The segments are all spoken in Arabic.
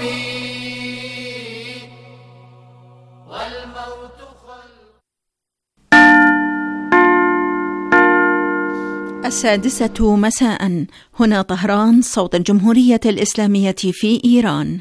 والموت السادسة مساء. هنا طهران، صوت الجمهورية الإسلامية في إيران.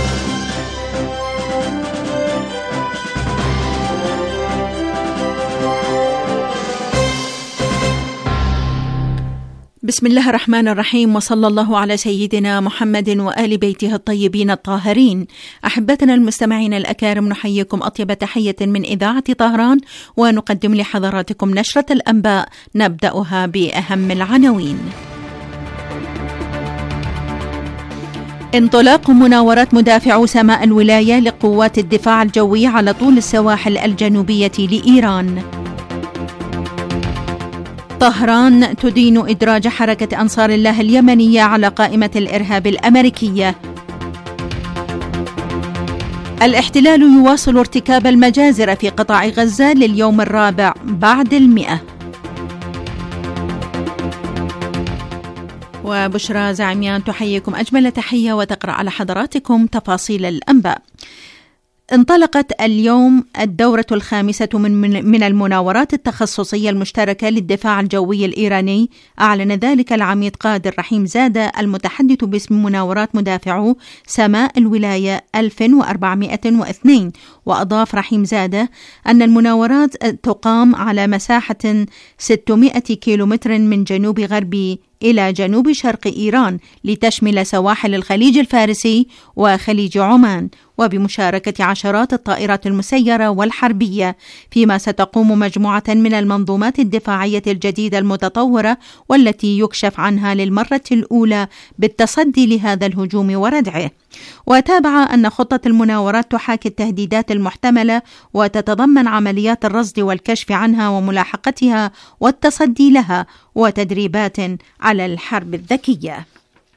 بسم الله الرحمن الرحيم، وصلى الله على سيدنا محمد وآل بيته الطيبين الطاهرين. أحبتنا المستمعين الأكارم، نحييكم أطيب تحية من إذاعة طهران، ونقدم لحضراتكم نشرة الأنباء نبدأها بأهم العناوين. انطلاق مناورات مدافعو سماء الولاية لقوات الدفاع الجوي على طول السواحل الجنوبية لإيران. طهران تدين إدراج حركة أنصار الله اليمنية على قائمة الإرهاب الأمريكية. الاحتلال يواصل ارتكاب المجازر في قطاع غزة لليوم الرابع بعد 100. وبشرى زعميان تحييكم أجمل تحية وتقرأ على حضراتكم تفاصيل الأنباء. انطلقت اليوم الدورة الخامسة من المناورات التخصصية المشتركة للدفاع الجوي الإيراني. أعلن ذلك العميد قادر رحيم زادة المتحدث باسم مناورات مدافعو سماء الولاية 1402. وأضاف رحيم زادة أن المناورات تقام على مساحة 600 كيلومتر من جنوب غرب إلى جنوب شرق إيران، لتشمل سواحل الخليج الفارسي وخليج عمان، وبمشاركة عشرات الطائرات المسيرة والحربية، فيما ستقوم مجموعة من المنظومات الدفاعية الجديدة المتطورة والتي يكشف عنها للمرة الأولى بالتصدي لهذا الهجوم وردعه. وتابع أن خطة المناورات تحاكي التهديدات المحتملة وتتضمن عمليات الرصد والكشف عنها وملاحقتها والتصدي لها، وتدريبات على الحرب الذكية.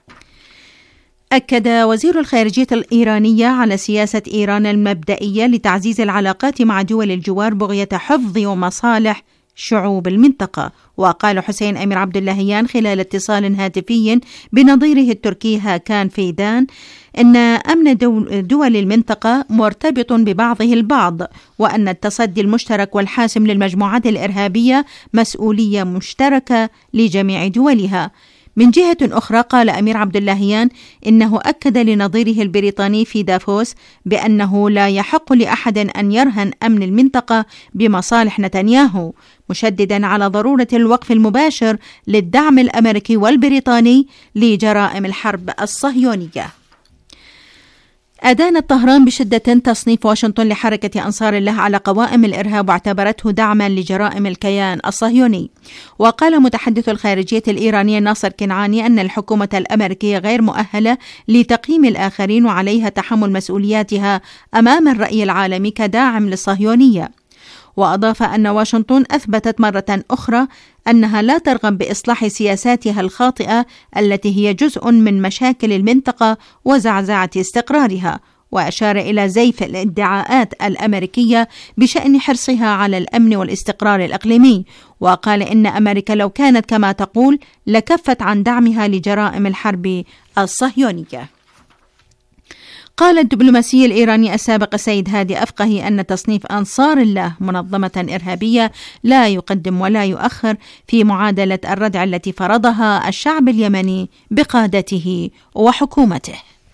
أكد وزير الخارجية الإيرانية على سياسة إيران المبدئية لتعزيز العلاقات مع دول الجوار بغية حفظ ومصالح شعوب المنطقة. وقال حسين أمير عبد اللهيان خلال اتصال هاتفي بنظيره التركي هاكان فيدان إن أمن دول المنطقة مرتبط ببعضه البعض، وأن التصدي المشترك والحاسم للمجموعات الإرهابية مسؤولية مشتركة لجميع دولها. من جهة أخرى قال أمير عبد اللهيان إنه أكد لنظيره البريطاني في دافوس بأنه لا يحق لأحد أن يرهن أمن المنطقة بمصالح نتنياهو، مشددا على ضرورة الوقف المباشر للدعم الأمريكي والبريطاني لجرائم الحرب الصهيونية. أدانت طهران بشدة تصنيف واشنطن لحركة أنصار الله على قوائم الإرهاب، واعتبرته دعما لجرائم الكيان الصهيوني. وقال متحدث الخارجية الإيرانية ناصر كنعاني أن الحكومة الأمريكية غير مؤهلة لتقييم الآخرين، وعليها تحمل مسؤولياتها أمام الرأي العالمي كداعم للصهيونية. وأضاف أن واشنطن أثبتت مرة أخرى أنها لا ترغب بإصلاح سياساتها الخاطئة التي هي جزء من مشاكل المنطقة وزعزعة استقرارها. وأشار إلى زيف الادعاءات الأمريكية بشأن حرصها على الأمن والاستقرار الإقليمي، وقال إن أمريكا لو كانت كما تقول لكفت عن دعمها لجرائم الحرب الصهيونية. قال الدبلوماسي الإيراني السابق السيد هادي أفقهي أن تصنيف أنصار الله منظمة إرهابية لا يقدم ولا يؤخر في معادلة الردع التي فرضها الشعب اليمني بقادته وحكومته.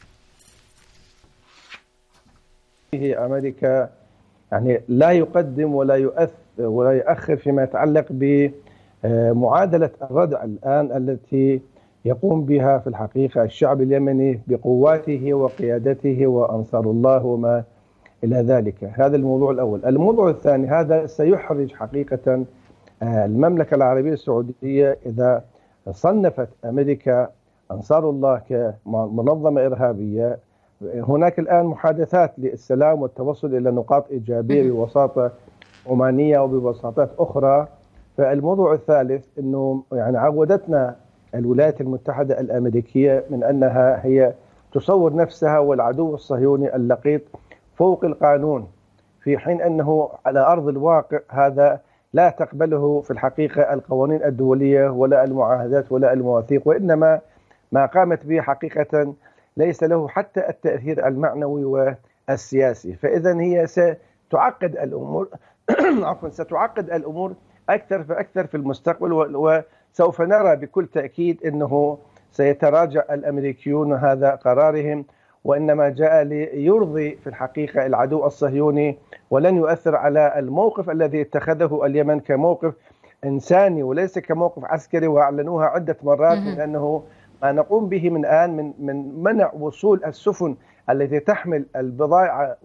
أمريكا لا يقدم ولا يؤخر فيما يتعلق بمعادلة الردع الآن التي يقوم بها في الحقيقة الشعب اليمني بقواته وقيادته وأنصار الله وما إلى ذلك. هذا الموضوع الأول. الموضوع الثاني، هذا سيحرج حقيقة المملكة العربية السعودية إذا صنفت أمريكا أنصار الله كمنظمة إرهابية. هناك الآن محادثات للسلام والتوصل إلى نقاط إيجابية بوساطة عمانية وبوساطات أخرى. فالموضوع الثالث أنه عودتنا الولايات المتحدة الأمريكية من أنها هي تصور نفسها والعدو الصهيوني اللقيط فوق القانون، في حين أنه على أرض الواقع هذا لا تقبله في الحقيقة القوانين الدولية ولا المعاهدات ولا المواثيق، وإنما ما قامت به حقيقة ليس له حتى التأثير المعنوي والسياسي. فإذا هي ستعقد الأمور عفوا ستعقد الأمور أكثر فأكثر في المستقبل، وسوف نرى بكل تأكيد أنه سيتراجع الأمريكيون هذا قرارهم، وإنما جاء ليرضي في الحقيقة العدو الصهيوني، ولن يؤثر على الموقف الذي اتخذه اليمن كموقف إنساني وليس كموقف عسكري، وأعلنوها عدة مرات من أنه ما نقوم به من الآن من منع وصول السفن التي تحمل البضائع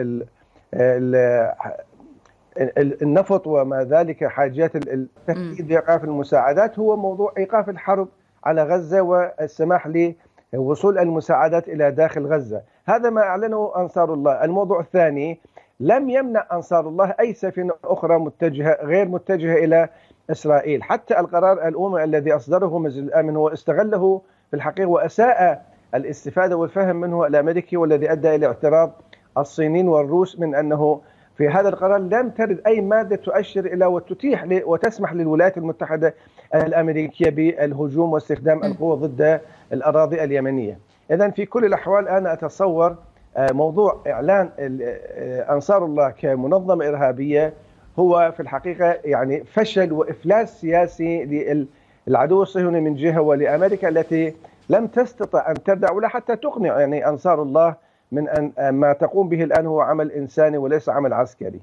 النفط وما ذلك حاجات التهديد بإيقاف المساعدات، هو موضوع إيقاف الحرب على غزة والسماح لوصول المساعدات إلى داخل غزة. هذا ما أعلنه أنصار الله. الموضوع الثاني، لم يمنع أنصار الله أي سفينة أخرى غير متجهة إلى إسرائيل. حتى القرار الأممي الذي أصدره مجلس الأمن هو استغله في الحقيقة وأساء الاستفادة والفهم منه الأمريكي، والذي أدى إلى اعتراض الصينيين والروس من أنه في هذا القرار لم ترد أي مادة تؤشر إلى وتتيح وتسمح للولايات المتحدة الأمريكية بالهجوم واستخدام القوة ضد الأراضي اليمنية. إذن في كل الأحوال أنا أتصور موضوع إعلان أنصار الله كمنظمة إرهابية هو في الحقيقة يعني فشل وإفلاس سياسي للعدو الصهيوني من جهة، ولأمريكا التي لم تستطع أن تردع ولا حتى تقنع يعني أنصار الله من أن ما تقوم به الآن هو عمل إنساني وليس عمل عسكري.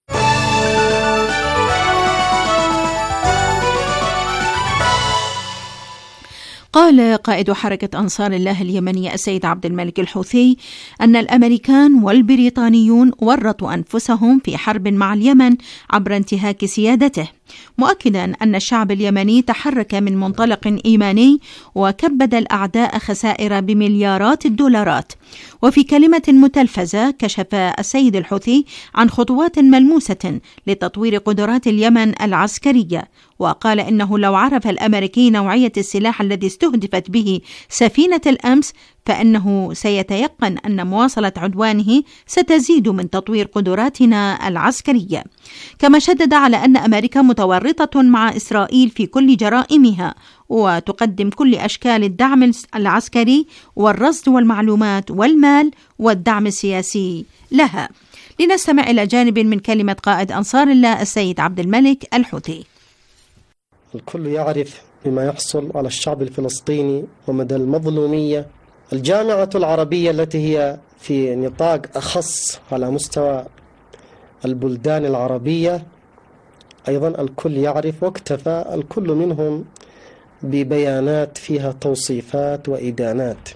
قال قائد حركة أنصار الله اليمنية السيد عبد الملك الحوثي أن الأمريكان والبريطانيون ورطوا أنفسهم في حرب مع اليمن عبر انتهاك سيادته، مؤكدا أن الشعب اليمني تحرك من منطلق إيماني وكبد الأعداء خسائر بمليارات الدولارات. وفي كلمة متلفزة كشف السيد الحوثي عن خطوات ملموسة لتطوير قدرات اليمن العسكرية، وقال إنه لو عرف الأمريكي نوعية السلاح الذي استهدفت به سفينة الأمس فإنه سيتيقن أن مواصلة عدوانه ستزيد من تطوير قدراتنا العسكرية. كما شدد على أن أمريكا متورطة مع إسرائيل في كل جرائمها، وتقدم كل أشكال الدعم العسكري والرصد والمعلومات والمال والدعم السياسي لها. لنستمع إلى جانب من كلمة قائد أنصار الله السيد عبد الملك الحوثي. الكل يعرف بما يحصل على الشعب الفلسطيني ومدى المظلومية. الجامعة العربية التي هي في نطاق أخص على مستوى البلدان العربية أيضا الكل يعرف، واكتفى الكل منهم ببيانات فيها توصيفات وإدانات،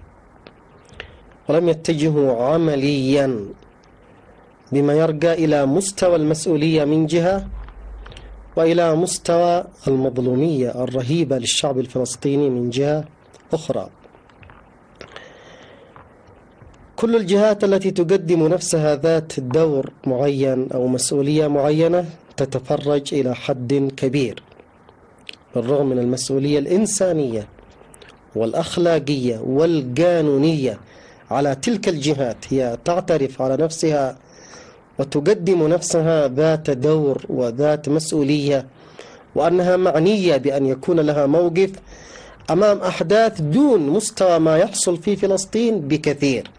ولم يتجهوا عمليا بما يرجى إلى مستوى المسؤولية من جهة، وإلى مستوى المظلومية الرهيبة للشعب الفلسطيني من جهة أخرى. كل الجهات التي تقدم نفسها ذات دور معين أو مسؤولية معينة تتفرج إلى حد كبير، بالرغم من المسؤولية الإنسانية والأخلاقية والقانونية على تلك الجهات. هي تعترف على نفسها وتقدم نفسها ذات دور وذات مسؤولية، وأنها معنية بأن يكون لها موقف أمام أحداث دون مستوى ما يحصل في فلسطين بكثير.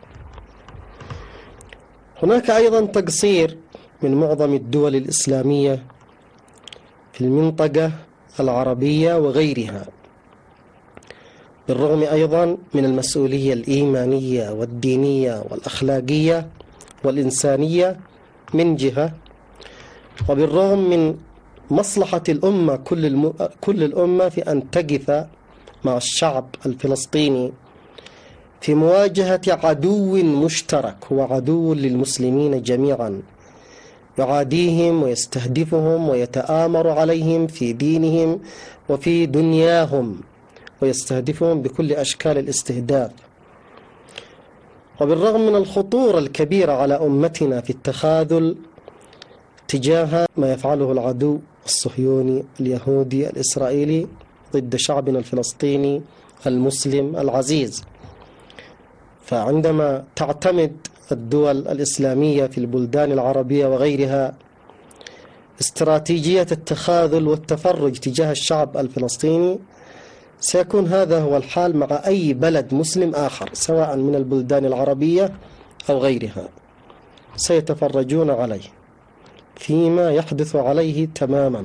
هناك أيضا تقصير من معظم الدول الإسلامية في المنطقة العربية وغيرها، بالرغم أيضا من المسؤولية الإيمانية والدينية والأخلاقية والإنسانية من جهة، وبالرغم من مصلحة الأمة كل الأمة في أن تقف مع الشعب الفلسطيني في مواجهة عدو مشترك هو عدو للمسلمين جميعا، يعاديهم ويستهدفهم ويتآمر عليهم في دينهم وفي دنياهم، ويستهدفهم بكل أشكال الاستهداف. وبالرغم من الخطورة الكبيرة على أمتنا في التخاذل تجاه ما يفعله العدو الصهيوني اليهودي الإسرائيلي ضد شعبنا الفلسطيني المسلم العزيز، فعندما تعتمد الدول الإسلامية في البلدان العربية وغيرها استراتيجية التخاذل والتفرج تجاه الشعب الفلسطيني، سيكون هذا هو الحال مع أي بلد مسلم آخر سواء من البلدان العربية أو غيرها، سيتفرجون عليه فيما يحدث عليه تماما.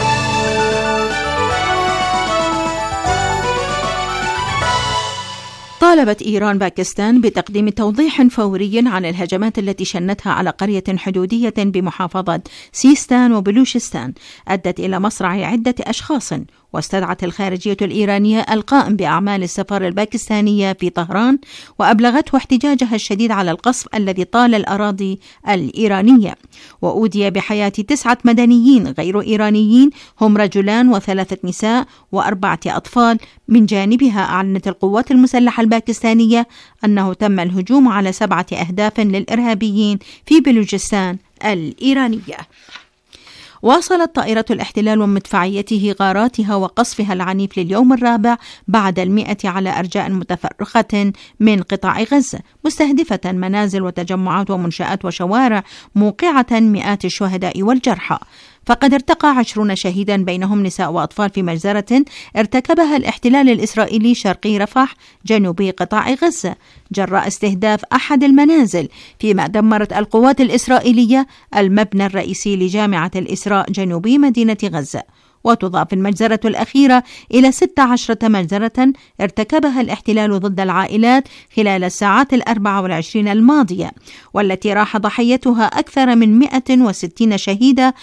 طالبت إيران باكستان بتقديم توضيح فوري عن الهجمات التي شنتها على قرية حدودية بمحافظة سيستان وبلوشستان أدت إلى مصرع عدة أشخاص، واستدعت الخارجية الإيرانية القائم بأعمال السفارة الباكستانية في طهران وأبلغته احتجاجها الشديد على القصف الذي طال الأراضي الإيرانية. وأودي بحياة 9 مدنيين غير إيرانيين هم رجلان و3 نساء و4 أطفال. من جانبها أعلنت القوات المسلحة الباكستانية أنه تم الهجوم على 7 أهداف للإرهابيين في بلوجستان الإيرانية. واصلت طائرة الاحتلال ومدفعيته غاراتها وقصفها العنيف لليوم الرابع بعد 100 على أرجاء متفرقة من قطاع غزة، مستهدفة منازل وتجمعات ومنشآت وشوارع، موقعة مئات الشهداء والجرحى. فقد ارتقى 20 شهيدا بينهم نساء وأطفال في مجزرة ارتكبها الاحتلال الإسرائيلي شرقي رفح جنوبي قطاع غزة جراء استهداف أحد المنازل، فيما دمرت القوات الإسرائيلية المبنى الرئيسي لجامعة الإسراء جنوبي مدينة غزة. وتضاف المجزرة الأخيرة إلى 16 مجزرة ارتكبها الاحتلال ضد العائلات خلال الساعات 24 الماضية، والتي راح ضحيتها أكثر من 160 شهيدا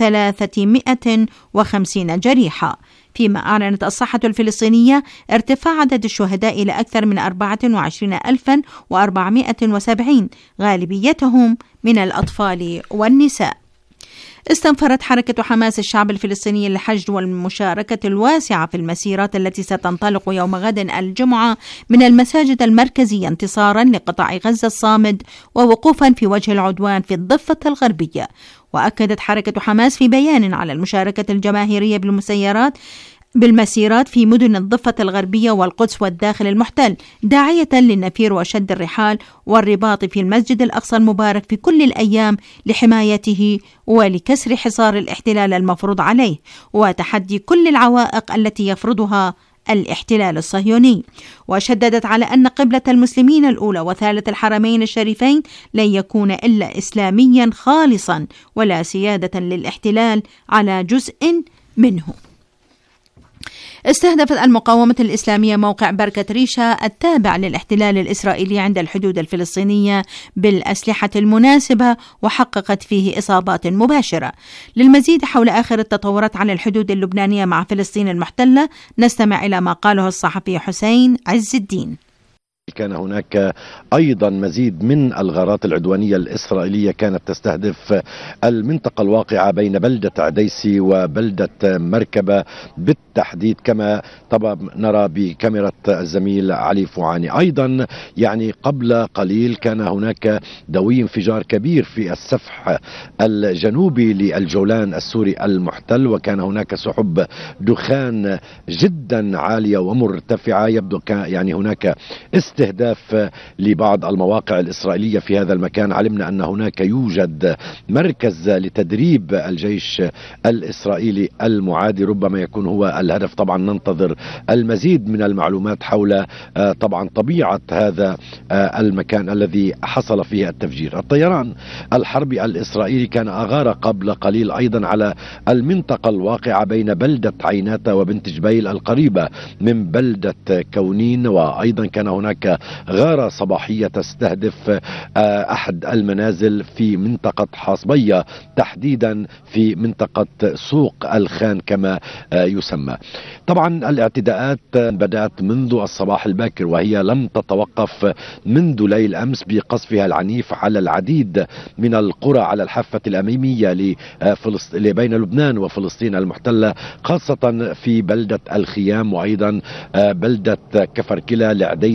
و350 جريحا. فيما أعلنت الصحة الفلسطينية ارتفاع عدد الشهداء إلى أكثر من 24,470 غالبيتهم من الأطفال والنساء. استنفرت حركة حماس الشعب الفلسطيني للحشد والمشاركة الواسعة في المسيرات التي ستنطلق يوم غد الجمعة من المساجد المركزية انتصارا لقطاع غزة الصامد ووقوفا في وجه العدوان في الضفة الغربية. وأكدت حركة حماس في بيان على المشاركة الجماهيرية بالمسيرات في مدن الضفة الغربية والقدس والداخل المحتل، داعية للنفير وشد الرحال والرباط في المسجد الأقصى المبارك في كل الأيام لحمايته ولكسر حصار الاحتلال المفروض عليه وتحدي كل العوائق التي يفرضها الاحتلال الصهيوني. وشددت على أن قبلة المسلمين الأولى وثالث الحرمين الشريفين لن يكون إلا إسلاميا خالصا ولا سيادة للاحتلال على جزء منه. استهدفت المقاومة الإسلامية موقع بركة ريشة التابع للاحتلال الإسرائيلي عند الحدود الفلسطينية بالأسلحة المناسبة وحققت فيه إصابات مباشرة. للمزيد حول آخر التطورات على الحدود اللبنانية مع فلسطين المحتلة نستمع إلى ما قاله الصحفي حسين عز الدين. كان هناك أيضا مزيد من الغارات العدوانية الإسرائيلية كانت تستهدف المنطقة الواقعة بين بلدة عديسي وبلدة مركبة بالتحديد، كما طبعا نرى بكاميرا الزميل علي فوعاني. أيضا يعني قبل قليل كان هناك دوي انفجار كبير في السفح الجنوبي للجولان السوري المحتل، وكان هناك سحب دخان جدا عالية ومرتفعة. يبدو يعني هناك استهداف لبعض المواقع الإسرائيلية في هذا المكان. علمنا أن هناك يوجد مركز لتدريب الجيش الإسرائيلي المعادي، ربما يكون هو الهدف. طبعا ننتظر المزيد من المعلومات حول طبعا طبيعة هذا المكان الذي حصل فيه التفجير. الطيران الحربي الإسرائيلي كان أغار قبل قليل أيضا على المنطقة الواقعة بين بلدة عيناتا وبنت جبيل القريبة من بلدة كونين، وأيضا كان هناك غارة صباحية تستهدف أحد المنازل في منطقة حاصبية، تحديدا في منطقة سوق الخان كما يسمى. طبعا الاعتداءات بدأت منذ الصباح الباكر، وهي لم تتوقف منذ ليل أمس بقصفها العنيف على العديد من القرى على الحافة الأمامية بين لبنان وفلسطين المحتلة، خاصة في بلدة الخيام وأيضا بلدة كفر كلا لعديسي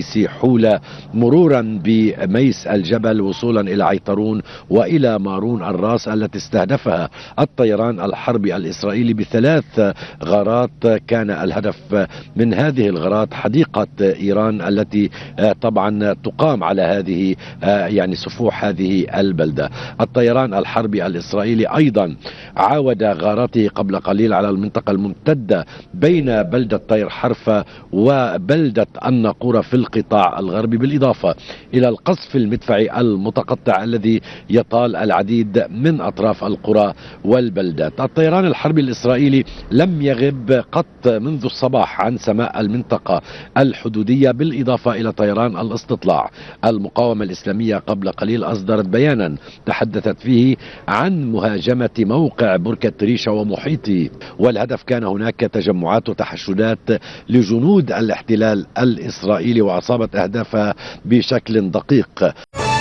الكحول مرورا بميس الجبل وصولا إلى عيطرون وإلى مارون الراس التي استهدفها الطيران الحربي الإسرائيلي ب3 غارات. كان الهدف من هذه الغارات حديقة إيران التي طبعا تقام على هذه يعني سفوح هذه البلدة. الطيران الحربي الإسرائيلي أيضا عاود غاراته قبل قليل على المنطقة الممتدة بين بلدة طير حرفة وبلدة الناقورة في القطاع الغربي، بالإضافة إلى القصف المدفعي المتقطع الذي يطال العديد من أطراف القرى والبلدات. الطيران الحربي الإسرائيلي لم يغب قط منذ الصباح عن سماء المنطقة الحدودية، بالإضافة إلى طيران الاستطلاع. المقاومة الإسلامية قبل قليل أصدرت بيانا تحدثت فيه عن مهاجمة موقع بركة ريشة ومحيطه، والهدف كان هناك تجمعات وتحشدات لجنود الاحتلال الإسرائيلي وأصابت أهدافها بشكل دقيق.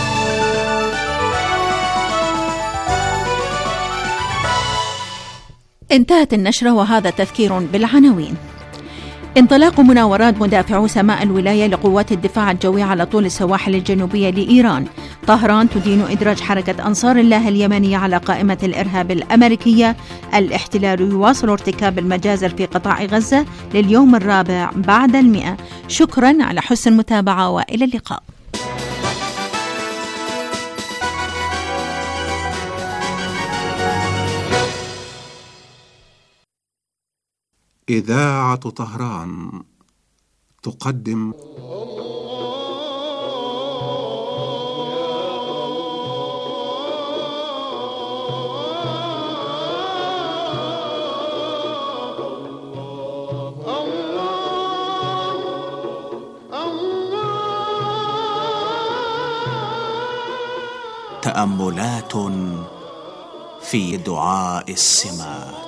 انتهت النشرة وهذا تذكير بالعناوين. انطلاق مناورات مدافعو سماء الولاية لقوات الدفاع الجوي على طول السواحل الجنوبية لإيران. طهران تدين إدراج حركة أنصار الله اليمنية على قائمة الإرهاب الأمريكية. الاحتلال يواصل ارتكاب المجازر في قطاع غزة لليوم الرابع بعد 100. شكرا على حسن المتابعة وإلى اللقاء. إذاعة طهران تقدم تأملات في دعاء السمات.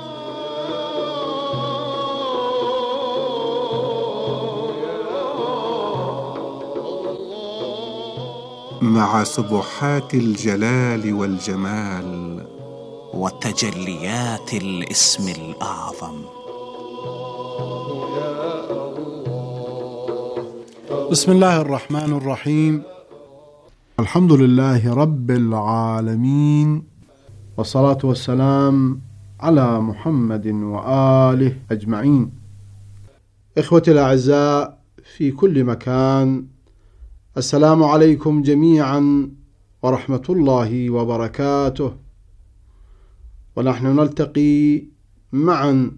مع سبحات الجلال والجمال وتجليات الاسم الأعظم. بسم الله الرحمن الرحيم. الحمد لله رب العالمين، والصلاة والسلام على محمد وآله أجمعين. إخوتي الأعزاء في كل مكان، السلام عليكم جميعا ورحمة الله وبركاته. ونحن نلتقي معا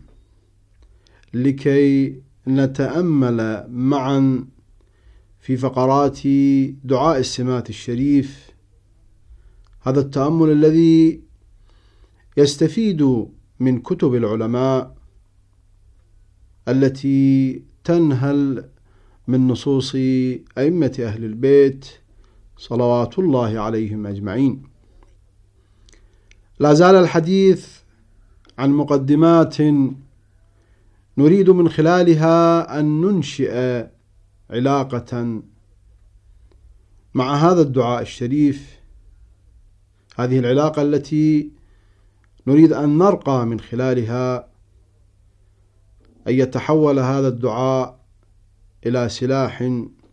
لكي نتأمل معا في فقرات دعاء السمات الشريف. هذا التأمل الذي يستفيد من كتب العلماء التي تنهل من نصوص أئمة أهل البيت صلوات الله عليهم أجمعين. لا زال الحديث عن مقدمات نريد من خلالها أن ننشئ علاقة مع هذا الدعاء الشريف. هذه العلاقة التي نريد أن نرقى من خلالها أن يتحول هذا الدعاء إلى سلاح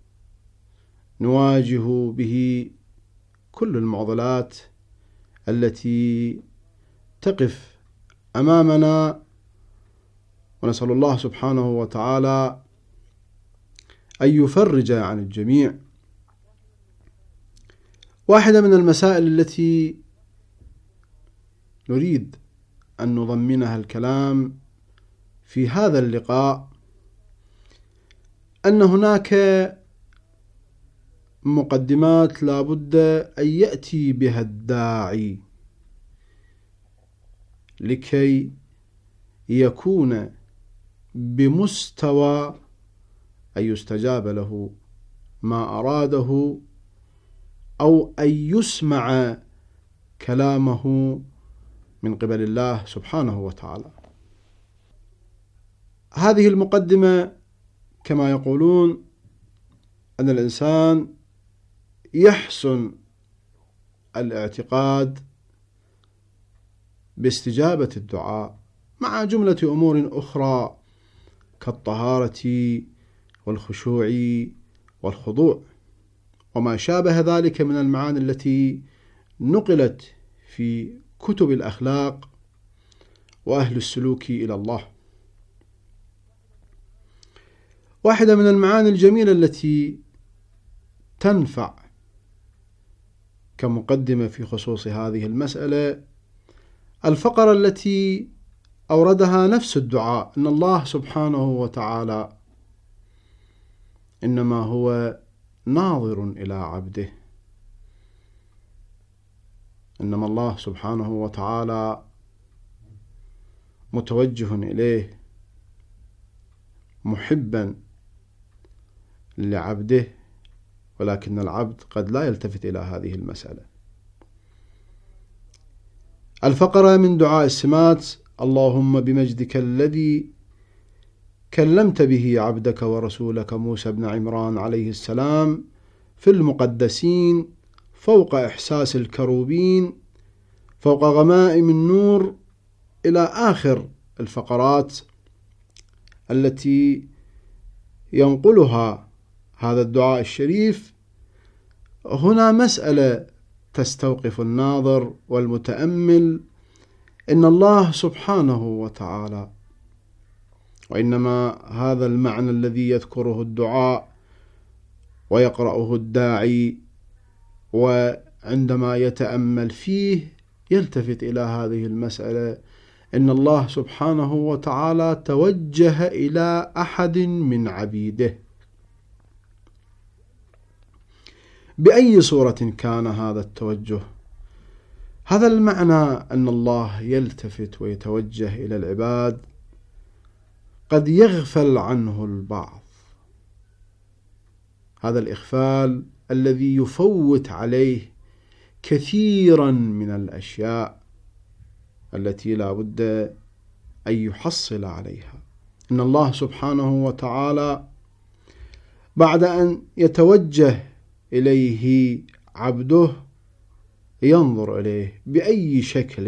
نواجه به كل المعضلات التي تقف أمامنا، ونسأل الله سبحانه وتعالى أن يفرج عن الجميع. واحدة من المسائل التي نريد أن نضمنها الكلام في هذا اللقاء أن هناك مقدمات لا بد أن يأتي بها الداعي لكي يكون بمستوى أن يستجاب له ما أراده أو أن يسمع كلامه من قبل الله سبحانه وتعالى. هذه المقدمة كما يقولون أن الإنسان يحسن الاعتقاد باستجابة الدعاء مع جملة أمور أخرى كالطهارة والخشوع والخضوع وما شابه ذلك من المعاني التي نقلت في كتب الأخلاق وأهل السلوك إلى الله. واحدة من المعاني الجميلة التي تنفع كمقدمة في خصوص هذه المسألة الفقرة التي أوردها نفس الدعاء، أن الله سبحانه وتعالى إنما هو ناظر إلى عبده، إنما الله سبحانه وتعالى متوجه إليه محبا لعبده، ولكن العبد قد لا يلتفت إلى هذه المسألة. الفقرة من دعاء السمات: اللهم بمجدك الذي كلمت به عبدك ورسولك موسى بن عمران عليه السلام في المقدسين فوق إحساس الكروبين فوق غمائم النور، إلى آخر الفقرات التي ينقلها هذا الدعاء الشريف. هنا مسألة تستوقف الناظر والمتأمل، إن الله سبحانه وتعالى، وإنما هذا المعنى الذي يذكره الدعاء ويقرأه الداعي، وعندما يتأمل فيه يلتفت إلى هذه المسألة، إن الله سبحانه وتعالى توجه إلى أحد من عبيده بأي صورة كان هذا التوجه. هذا المعنى أن الله يلتفت ويتوجه إلى العباد قد يغفل عنه البعض، هذا الإغفال الذي يفوت عليه كثيرا من الأشياء التي لا بد أن يحصل عليها. إن الله سبحانه وتعالى بعد أن يتوجه إليه عبده ينظر إليه بأي شكل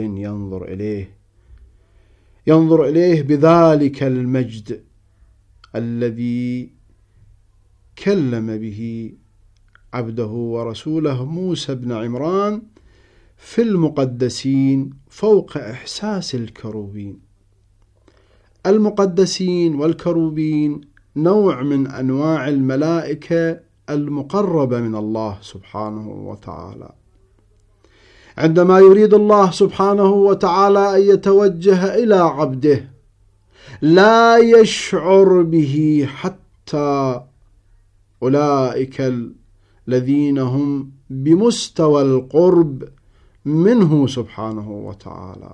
ينظر إليه بذلك المجد الذي كلم به عبده ورسوله موسى بن عمران في المقدسين فوق إحساس الكروبين. المقدسين والكروبين نوع من أنواع الملائكة المقربة من الله سبحانه وتعالى. عندما يريد الله سبحانه وتعالى أن يتوجه إلى عبده لا يشعر به حتى أولئك الذين هم بمستوى القرب منه سبحانه وتعالى،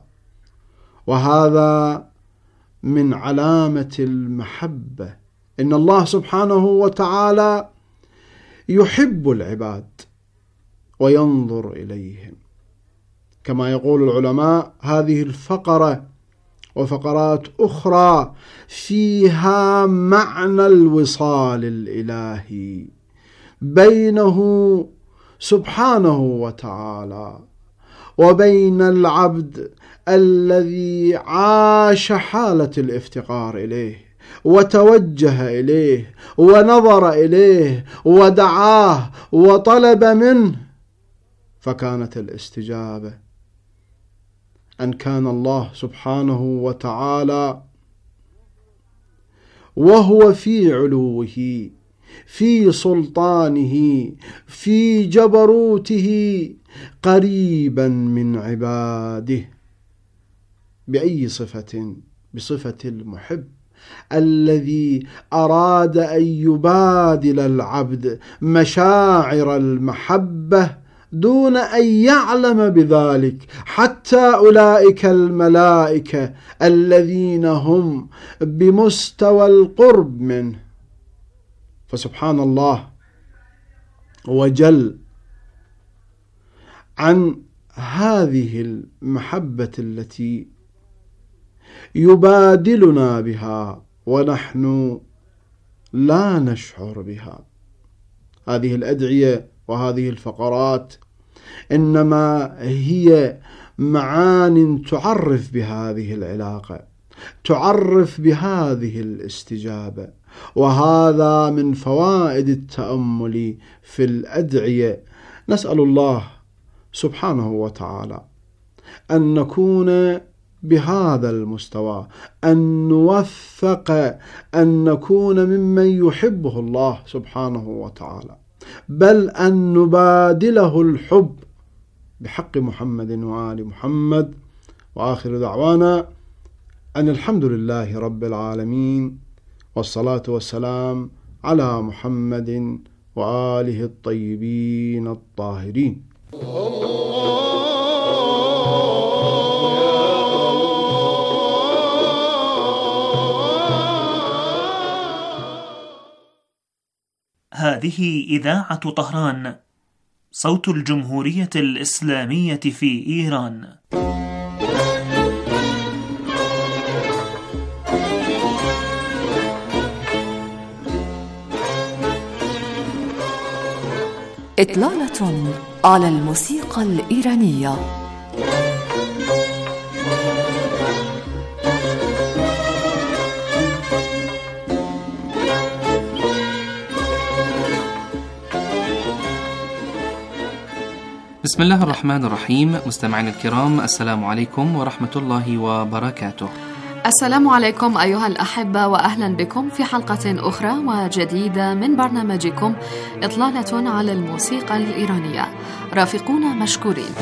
وهذا من علامة المحبة. إن الله سبحانه وتعالى يحب العباد وينظر إليهم، كما يقول العلماء هذه الفقرة وفقرات أخرى فيها معنى الوصال الإلهي بينه سبحانه وتعالى وبين العبد الذي عاش حالة الافتقار إليه وتوجه إليه ونظر إليه ودعاه وطلب منه، فكانت الاستجابة أن كان الله سبحانه وتعالى وهو في علوه في سلطانه في جبروته قريبا من عباده بأي صفة؟ بصفة المحب الذي أراد أن يبادل العبد مشاعر المحبة دون أن يعلم بذلك حتى أولئك الملائكة الذين هم بمستوى القرب منه. فسبحان الله وجل عن هذه المحبة التي يبادلنا بها ونحن لا نشعر بها. هذه الأدعية وهذه الفقرات إنما هي معان تعرف بهذه العلاقة، تعرف بهذه الاستجابة، وهذا من فوائد التأمل في الأدعية. نسأل الله سبحانه وتعالى أن نكون بهذا المستوى، أن نوفق أن نكون ممن يحبه الله سبحانه وتعالى، بل أن نبادله الحب بحق محمد وآل محمد. وآخر دعوانا أن الحمد لله رب العالمين، والصلاة والسلام على محمد وآله الطيبين الطاهرين. هذه إذاعة طهران، صوت الجمهورية الإسلامية في إيران. إطلالة على الموسيقى الإيرانية. بسم الله الرحمن الرحيم. مستمعين الكرام، السلام عليكم ورحمة الله وبركاته. السلام عليكم أيها الأحبة، وأهلا بكم في حلقة أخرى وجديدة من برنامجكم إطلالة على الموسيقى الإيرانية. رافقونا مشكورين.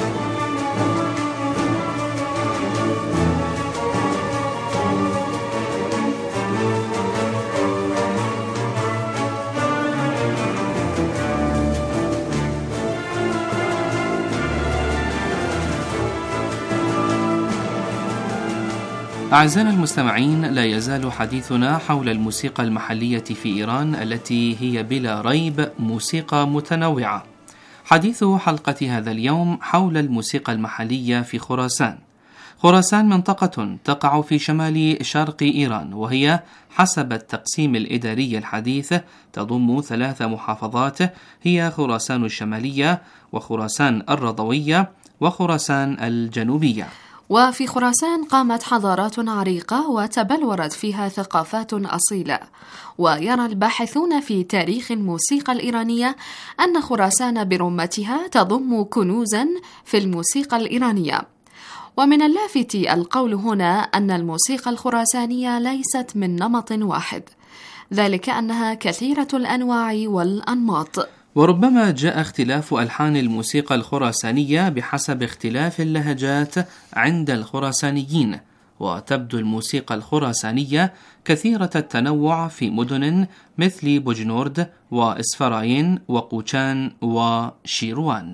أعزائنا المستمعين، لا يزال حديثنا حول الموسيقى المحلية في إيران التي هي بلا ريب موسيقى متنوعة. حديث حلقة هذا اليوم حول الموسيقى المحلية في خراسان. خراسان منطقة تقع في شمال شرق إيران، وهي حسب التقسيم الإداري الحديث تضم 3 محافظات، هي خراسان الشمالية وخراسان الرضوية وخراسان الجنوبية. وفي خراسان قامت حضارات عريقة وتبلورت فيها ثقافات أصيلة. ويرى الباحثون في تاريخ الموسيقى الإيرانية أن خراسان برمتها تضم كنوزا في الموسيقى الإيرانية. ومن اللافت القول هنا أن الموسيقى الخراسانية ليست من نمط واحد، ذلك أنها كثيرة الأنواع والأنماط. وربما جاء اختلاف ألحان الموسيقى الخراسانية بحسب اختلاف اللهجات عند الخراسانيين، وتبدو الموسيقى الخراسانية كثيرة التنوع في مدن مثل بوجنورد وإسفراين وقوشان وشيروان.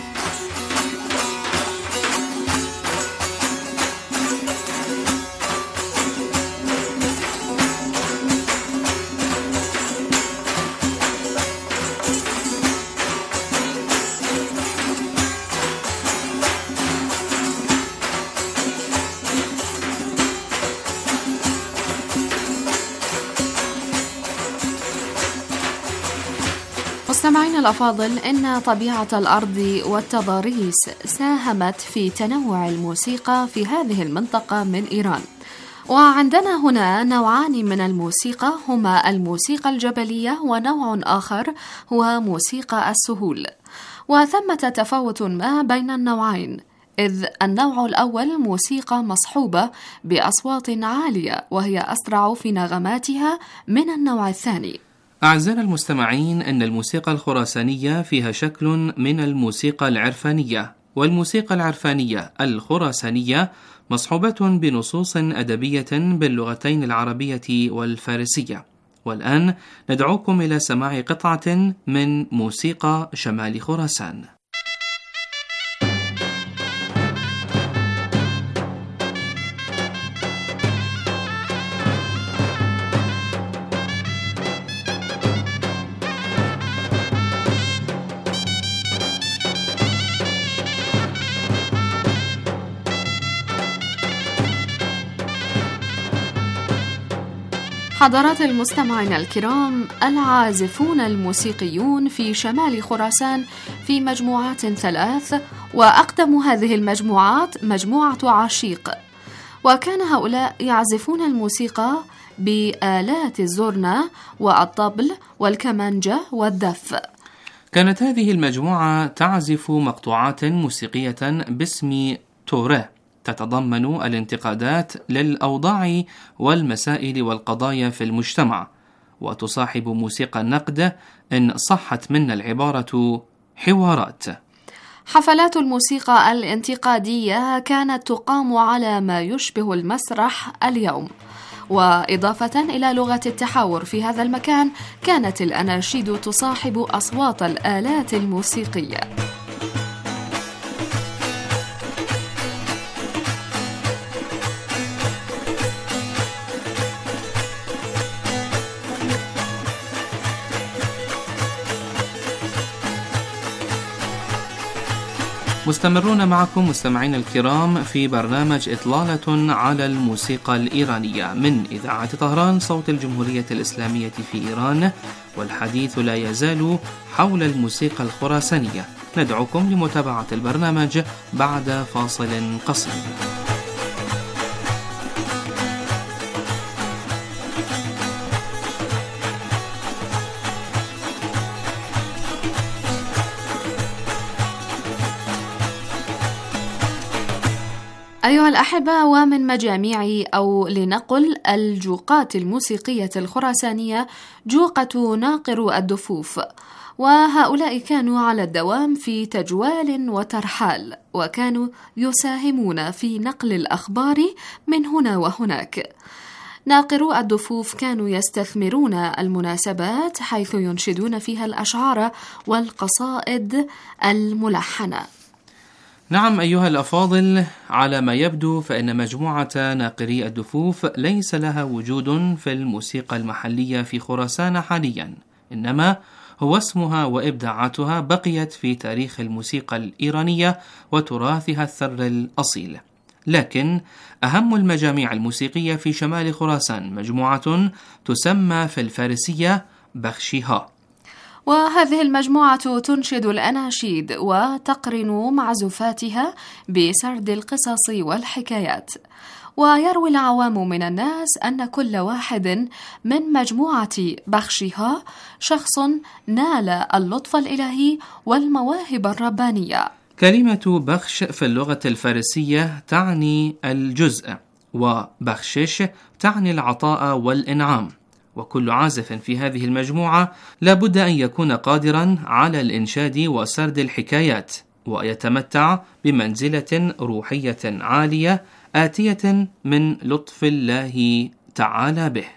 مستمعين الأفاضل، إن طبيعة الأرض والتضاريس ساهمت في تنوع الموسيقى في هذه المنطقة من إيران. وعندنا هنا نوعان من الموسيقى، هما الموسيقى الجبلية ونوع آخر هو موسيقى السهول. وثمة تفاوت ما بين النوعين، إذ النوع الأول موسيقى مصحوبة بأصوات عالية وهي أسرع في نغماتها من النوع الثاني. أعزائنا المستمعين، أن الموسيقى الخراسانية فيها شكل من الموسيقى العرفانية، والموسيقى العرفانية الخراسانية مصحوبة بنصوص أدبية باللغتين العربية والفارسية. والآن ندعوكم إلى سماع قطعة من موسيقى شمال خراسان. حضرات المستمعين الكرام، العازفون الموسيقيون في شمال خراسان في مجموعات 3، وأقدم هذه المجموعات مجموعة عشيق. وكان هؤلاء يعزفون الموسيقى بآلات الزرنة والطبل والكمانجة والدف. كانت هذه المجموعة تعزف مقطوعات موسيقية باسم توراه تتضمن الانتقادات للأوضاع والمسائل والقضايا في المجتمع، وتصاحب موسيقى النقد إن صحت منا العبارة حوارات. حفلات الموسيقى الانتقادية كانت تقام على ما يشبه المسرح اليوم، وإضافة إلى لغة التحاور في هذا المكان كانت الأناشيد تصاحب أصوات الآلات الموسيقية. مستمرون معكم مستمعين الكرام في برنامج إطلالة على الموسيقى الإيرانية من إذاعة طهران صوت الجمهورية الإسلامية في إيران، والحديث لا يزال حول الموسيقى الخراسانية. ندعوكم لمتابعة البرنامج بعد فاصل قصير. أيها الأحبة، ومن مجاميع أو لنقل الجوقات الموسيقية الخراسانية جوقة ناقر الدفوف، وهؤلاء كانوا على الدوام في تجوال وترحال، وكانوا يساهمون في نقل الأخبار من هنا وهناك. ناقرو الدفوف كانوا يستثمرون المناسبات حيث ينشدون فيها الأشعار والقصائد الملحنة. نعم أيها الأفاضل، على ما يبدو فإن مجموعة ناقري الدفوف ليس لها وجود في الموسيقى المحلية في خراسان حاليا، إنما هو اسمها وإبداعاتها بقيت في تاريخ الموسيقى الإيرانية وتراثها الثر الأصيل. لكن أهم المجاميع الموسيقية في شمال خراسان مجموعة تسمى في الفارسية بخشيها، وهذه المجموعة تنشد الأناشيد وتقرن معزوفاتها بسرد القصص والحكايات. ويروي العوام من الناس أن كل واحد من مجموعة بخشيها شخص نال اللطف الإلهي والمواهب الربانية. كلمة بخش في اللغة الفارسية تعني الجزء، وبخشش تعني العطاء والإنعام. وكل عازف في هذه المجموعة لابد أن يكون قادرا على الإنشاد وسرد الحكايات، ويتمتع بمنزلة روحية عالية آتية من لطف الله تعالى به.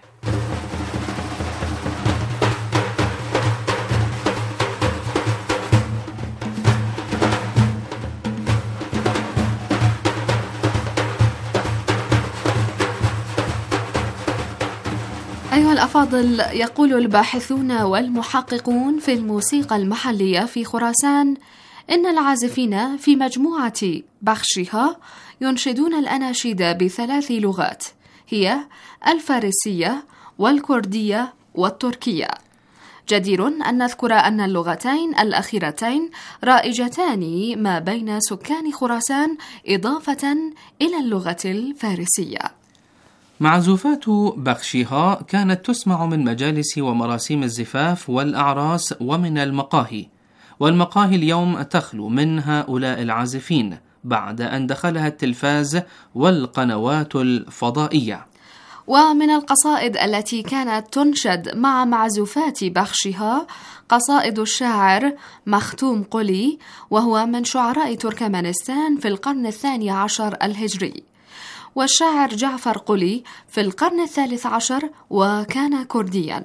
أيها الأفاضل، يقول الباحثون والمحققون في الموسيقى المحلية في خراسان إن العازفين في مجموعة بخشيها ينشدون الأناشيد بثلاث لغات، هي الفارسية والكردية والتركية. جدير أن نذكر أن اللغتين الأخيرتين رائجتان ما بين سكان خراسان إضافة إلى اللغة الفارسية. معزوفات بخشيها كانت تسمع من مجالس ومراسيم الزفاف والأعراس ومن المقاهي، والمقاهي اليوم تخلو من هؤلاء العازفين بعد أن دخلها التلفاز والقنوات الفضائية. ومن القصائد التي كانت تنشد مع معزوفات بخشيها قصائد الشاعر مختوم قلي، وهو من شعراء تركمانستان في القرن 12 الهجري، والشاعر جعفر قلي في القرن 13 وكان كرديا.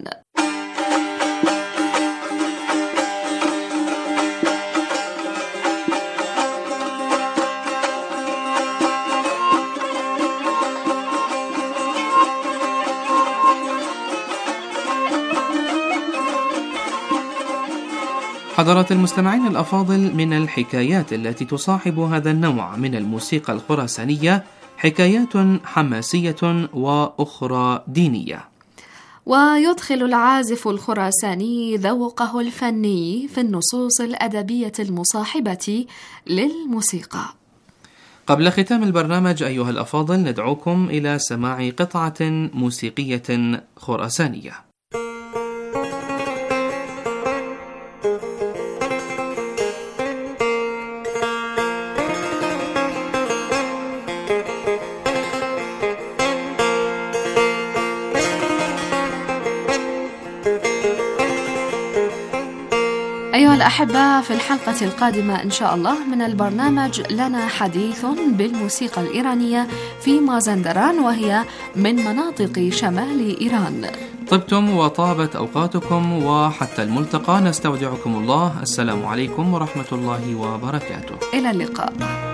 حضرات المستمعين الأفاضل، من الحكايات التي تصاحب هذا النوع من الموسيقى الخراسانية حكايات حماسية وأخرى دينية. ويدخل العازف الخراساني ذوقه الفني في النصوص الأدبية المصاحبة للموسيقى. قبل ختام البرنامج أيها الأفاضل ندعوكم إلى سماع قطعة موسيقية خراسانية. أيها الأحبة، في الحلقة القادمة إن شاء الله من البرنامج لنا حديث بالموسيقى الإيرانية في مازندران، وهي من مناطق شمال إيران. طبتم وطابت أوقاتكم، وحتى الملتقى نستودعكم الله. السلام عليكم ورحمة الله وبركاته. إلى اللقاء.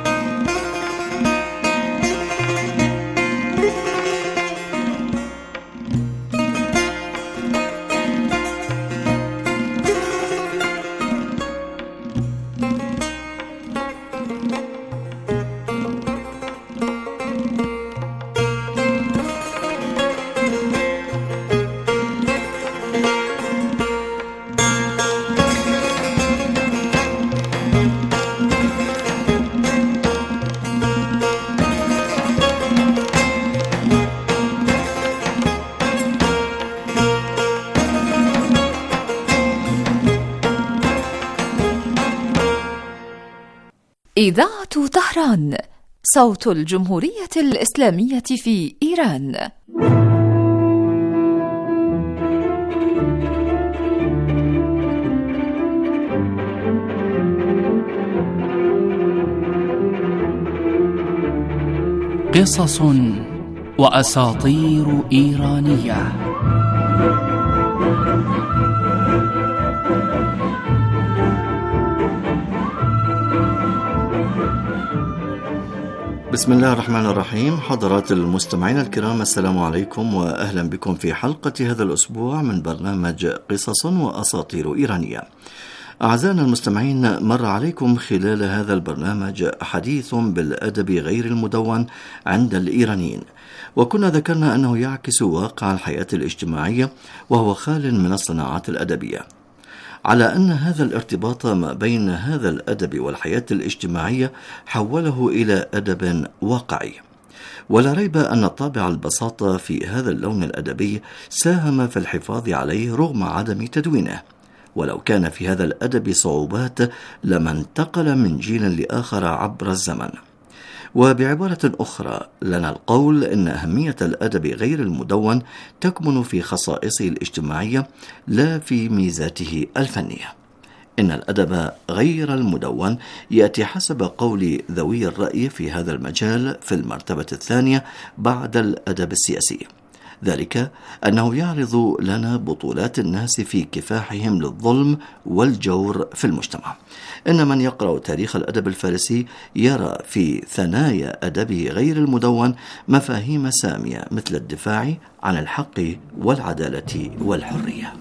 إذاعة طهران، صوت الجمهورية الإسلامية في إيران. قصص وأساطير إيرانية. بسم الله الرحمن الرحيم. حضرات المستمعين الكرام، السلام عليكم وأهلا بكم في حلقة هذا الأسبوع من برنامج قصص وأساطير إيرانية. أعزائنا المستمعين، مر عليكم خلال هذا البرنامج حديث بالأدب غير المدون عند الإيرانيين، وكنا ذكرنا أنه يعكس واقع الحياة الاجتماعية وهو خال من الصناعات الأدبية، على أن هذا الارتباط ما بين هذا الأدب والحياة الاجتماعية حوله إلى أدب واقعي. ولا ريب أن طابع البساطة في هذا اللون الأدبي ساهم في الحفاظ عليه رغم عدم تدوينه، ولو كان في هذا الأدب صعوبات لما انتقل من جيل لآخر عبر الزمن. وبعبارة أخرى، لنا القول إن أهمية الأدب غير المدون تكمن في خصائصه الاجتماعية لا في ميزاته الفنية. إن الأدب غير المدون يأتي حسب قول ذوي الرأي في هذا المجال في المرتبة الثانية بعد الأدب السياسي، ذلك أنه يعرض لنا بطولات الناس في كفاحهم للظلم والجور في المجتمع. إن من يقرأ تاريخ الأدب الفارسي يرى في ثنايا أدبه غير المدون مفاهيم سامية مثل الدفاع عن الحق والعدالة والحرية.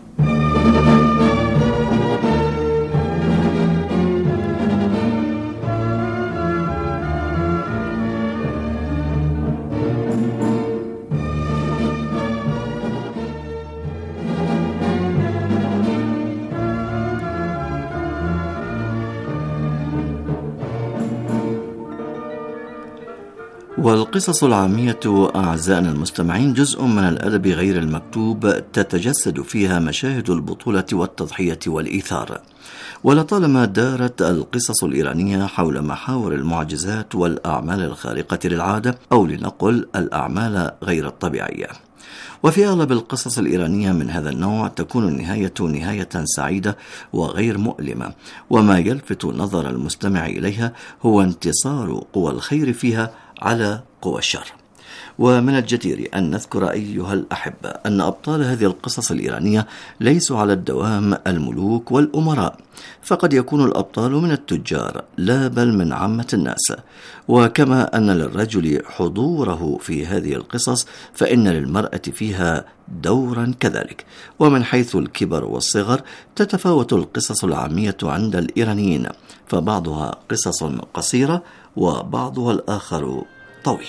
والقصص العامية أعزائنا المستمعين جزء من الأدب غير المكتوب تتجسد فيها مشاهد البطولة والتضحية والإيثار. ولطالما دارت القصص الإيرانية حول محاور المعجزات والأعمال الخارقة للعادة، أو لنقل الأعمال غير الطبيعية. وفي أغلب القصص الإيرانية من هذا النوع تكون النهاية نهاية سعيدة وغير مؤلمة، وما يلفت نظر المستمع إليها هو انتصار قوى الخير فيها على قوى الشر. ومن الجدير أن نذكر أيها الأحبة أن أبطال هذه القصص الإيرانية ليسوا على الدوام الملوك والأمراء، فقد يكون الأبطال من التجار لا بل من عامة الناس. وكما أن للرجل حضوره في هذه القصص، فإن للمرأة فيها دورا كذلك. ومن حيث الكبر والصغر تتفاوت القصص العامية عند الإيرانيين، فبعضها قصص قصيرة وبعضها الآخر طويل.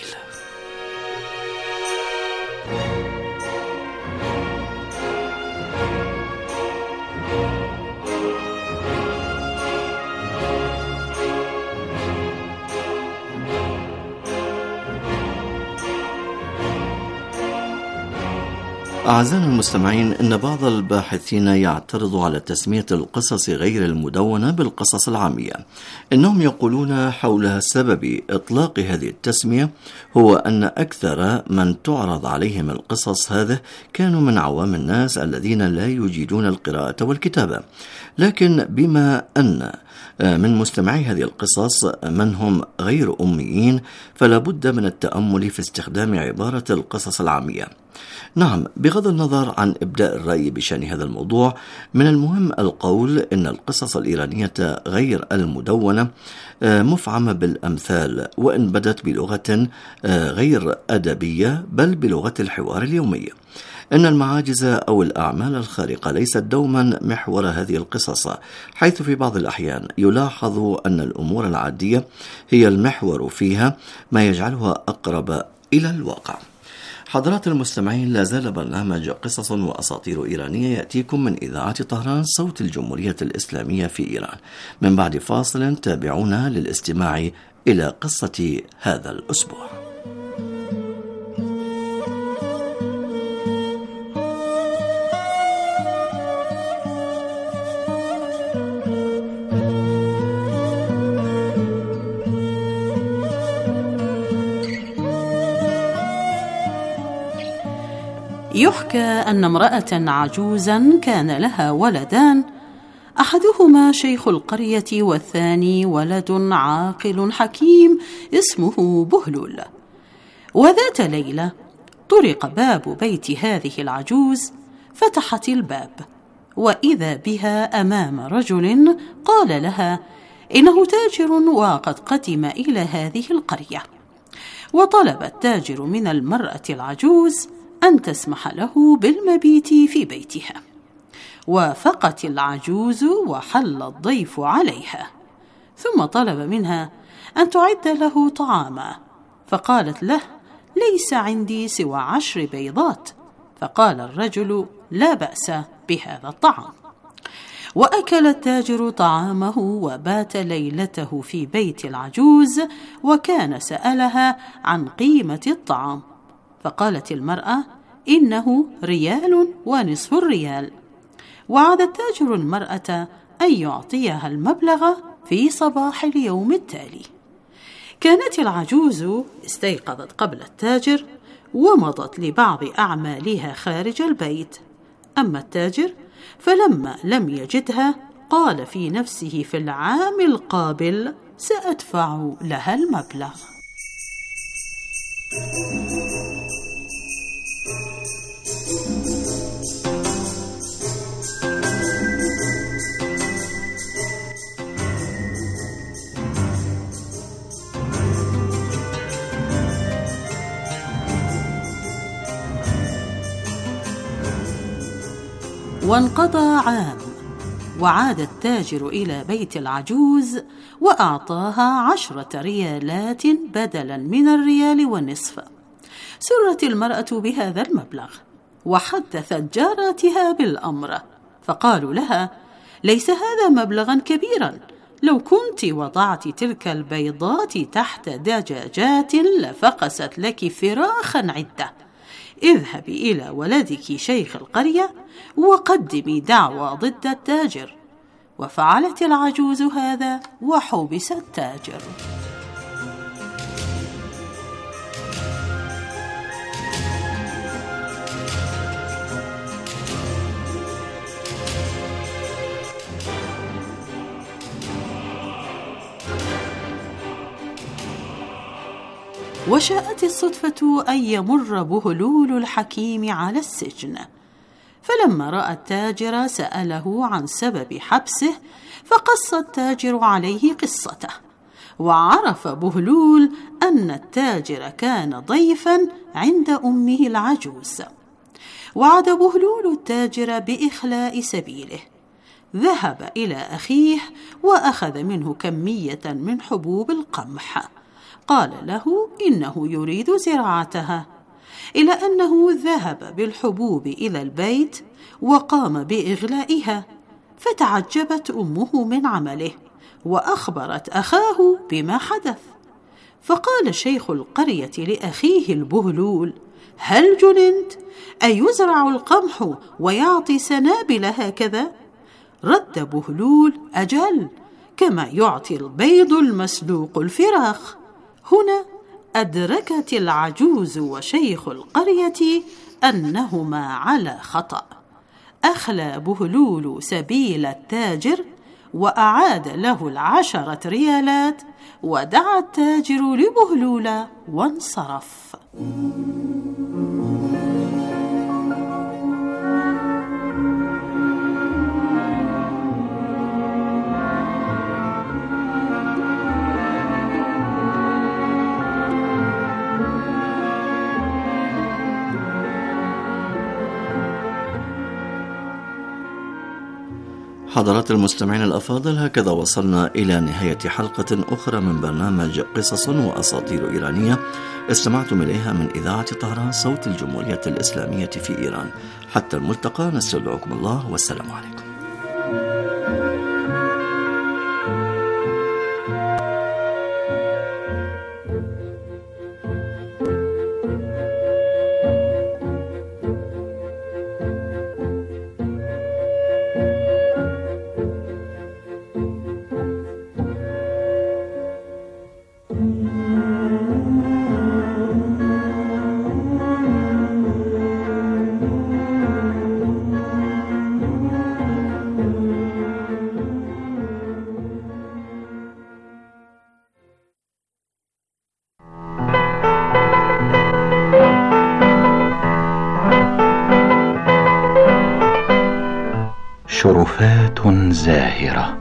أعزائنا المستمعين، إن بعض الباحثين يعترض على تسمية القصص غير المدونة بالقصص العامية. إنهم يقولون حول سبب إطلاق هذه التسمية هو أن أكثر من تعرض عليهم القصص هذه كانوا من عوام الناس الذين لا يجيدون القراءة والكتابة، لكن بما أن من مستمعي هذه القصص من هم غير أميين فلا بد من التأمل في استخدام عبارة القصص العامية. نعم، بغض النظر عن إبداء الرأي بشأن هذا الموضوع، من المهم القول إن القصص الإيرانية غير المدونة مفعمة بالأمثال، وإن بدت بلغة غير أدبية بل بلغة الحوار اليومي. إن المعاجز أو الأعمال الخارقة ليست دوما محور هذه القصص، حيث في بعض الأحيان يلاحظ أن الأمور العادية هي المحور فيها، ما يجعلها أقرب إلى الواقع. حضرات المستمعين، لا زال برنامج قصص وأساطير إيرانية يأتيكم من إذاعة طهران صوت الجمهورية الإسلامية في إيران. من بعد فاصل تابعونا للاستماع إلى قصة هذا الأسبوع. يحكى أن امرأة عجوزا كان لها ولدان، أحدهما شيخ القرية والثاني ولد عاقل حكيم اسمه بهلول. وذات ليلة طرق باب بيت هذه العجوز، فتحت الباب وإذا بها أمام رجل قال لها إنه تاجر وقد قدم إلى هذه القرية. وطلب التاجر من المرأة العجوز أن تسمح له بالمبيت في بيتها. وافقت العجوز وحل الضيف عليها، ثم طلب منها أن تعد له طعاما، فقالت له ليس عندي سوى 10 بيضات. فقال الرجل لا بأس بهذا الطعام. وأكل التاجر طعامه وبات ليلته في بيت العجوز، وكان سألها عن قيمة الطعام، فقالت المرأة إنه 1.5 ريال. وعد التاجر المرأة أن يعطيها المبلغ في صباح اليوم التالي. كانت العجوز استيقظت قبل التاجر ومضت لبعض أعمالها خارج البيت. أما التاجر فلما لم يجدها قال في نفسه في العام القابل سأدفع لها المبلغ. وانقضى عام، وعاد التاجر إلى بيت العجوز وأعطاها 10 ريالات بدلا من 1.5 ريال. سرت المرأة بهذا المبلغ وحدثت جاراتها بالأمر، فقالوا لها ليس هذا مبلغا كبيرا، لو كنت وضعت تلك البيضات تحت دجاجات لفقست لك فراخا عدة. اذهبي إلى ولدك شيخ القرية وقدمي دعوى ضد التاجر. وفعلت العجوز هذا وحبس التاجر. وشاءت الصدفة أن يمر بهلول الحكيم على السجن، فلما رأى التاجر سأله عن سبب حبسه، فقص التاجر عليه قصته. وعرف بهلول أن التاجر كان ضيفا عند أمه العجوز. وعد بهلول التاجر بإخلاء سبيله. ذهب إلى أخيه وأخذ منه كمية من حبوب القمح، قال له إنه يريد زراعتها، إلى أنه ذهب بالحبوب إلى البيت وقام بإغلائها. فتعجبت أمه من عمله وأخبرت أخاه بما حدث. فقال شيخ القرية لأخيه البهلول هل جننت؟ أيزرع القمح ويعطي سنابل هكذا؟ رد بهلول: أجل، كما يعطي البيض المسلوق الفراخ. هنا أدركت العجوز وشيخ القرية أنهما على خطأ. أخلى بهلول سبيل التاجر وأعاد له 10 ريالات، ودعا التاجر لبهلول وانصرف. حضرات المستمعين الأفاضل، هكذا وصلنا إلى نهاية حلقة أخرى من برنامج قصص وأساطير إيرانية استمعتم إليها من إذاعة طهران صوت الجمهورية الإسلامية في إيران. حتى الملتقى، نستودعكم الله والسلام عليكم. شرفات زاهرة.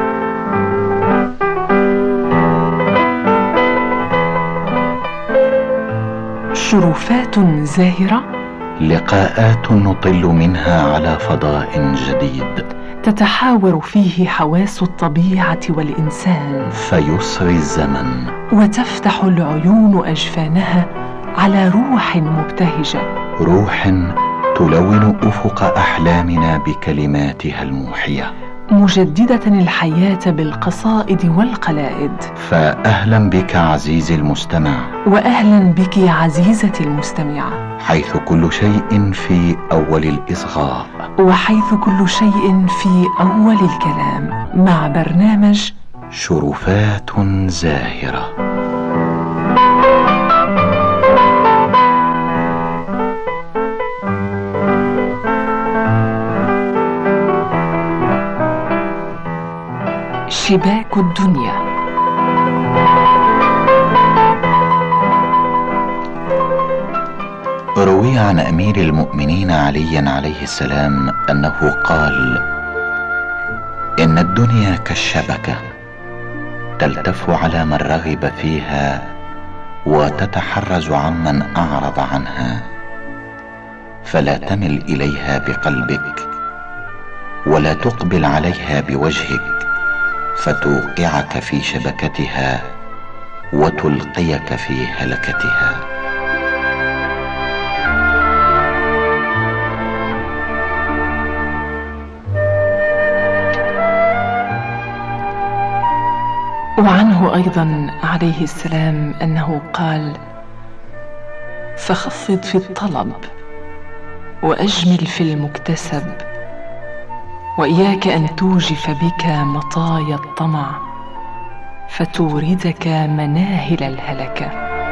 شرفات زاهرة، لقاءات نطل منها على فضاء جديد، تتحاور فيه حواس الطبيعة والإنسان، فيسري الزمن وتفتح العيون أجفانها على روح مبتهجة، روح تلون أفق أحلامنا بكلماتها الموحية، مجددة الحياة بالقصائد والقلائد. فأهلا بك عزيزي المستمع، وأهلا بك عزيزتي المستمعة، حيث كل شيء في أول الإصغاء، وحيث كل شيء في أول الكلام، مع برنامج شرفات زاهرة. شباك الدنيا. روي عن أمير المؤمنين علي عليه السلام أنه قال: إن الدنيا كالشبكة، تلتف على من رغب فيها وتتحرز عمن أعرض عنها، فلا تمل إليها بقلبك ولا تقبل عليها بوجهك، فتوقعك في شبكتها وتلقيك في هلكتها. وعنه أيضا عليه السلام أنه قال: فخفض في الطلب وأجمل في المكتسب، وإياك أن توجف بك مطايا الطمع فتوردك مناهل الهلكة.